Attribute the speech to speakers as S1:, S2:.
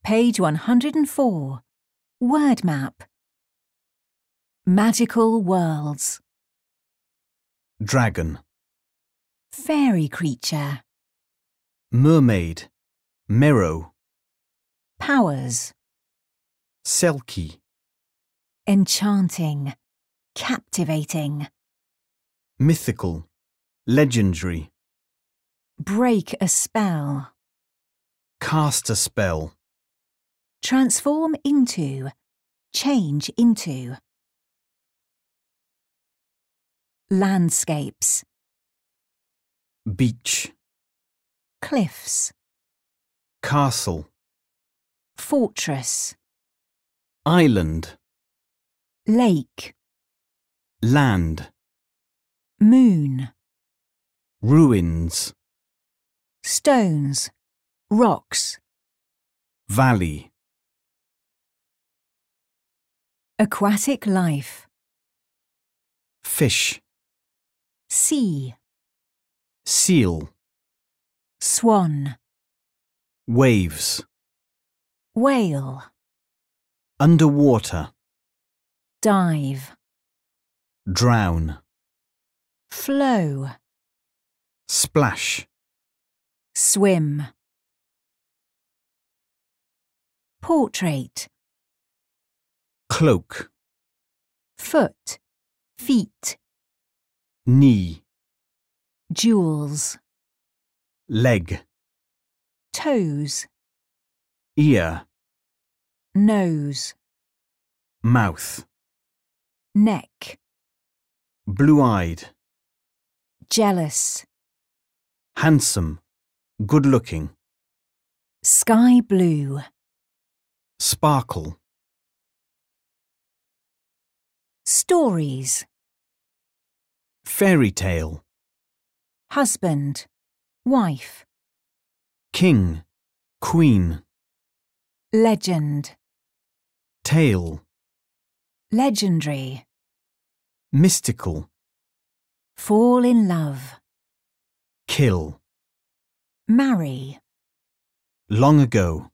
S1: Page 104. Word map. Magical worlds.
S2: Dragon,
S1: Fairy creature.
S2: mermaid, merrow,
S1: Powers.
S2: selkie,
S1: Enchanting. Captivating.
S2: mythical, legendary,
S1: Break a spell.
S2: cast a spell,
S1: Transform into. Change into. Landscapes.
S2: beach,
S1: Cliffs.
S2: castle,
S1: Fortress.
S2: island,
S1: Lake.
S2: land,
S1: Moon.
S2: ruins,
S1: Stones. Rocks.
S2: valley,
S1: Aquatic life.
S2: fish,
S1: Sea.
S2: seal,
S1: Swan.
S2: waves,
S1: Whale.
S2: underwater,
S1: Dive.
S2: drown,
S1: Flow.
S2: splash,
S1: Swim. Portrait.
S2: cloak,
S1: Foot. Feet.
S2: knee,
S1: Jewels.
S2: leg,
S1: Toes.
S2: ear,
S1: Nose.
S2: mouth,
S1: Neck.
S2: blue-eyed,
S1: Jealous.
S2: handsome, good-looking,
S1: Sky blue.
S2: sparkle,
S1: Stories.
S2: fairy tale,
S1: Husband. Wife.
S2: king, queen,
S1: Legend.
S2: tale,
S1: Legendary.
S2: mystical,
S1: Fall in love.
S2: kill,
S1: Marry.
S2: long ago,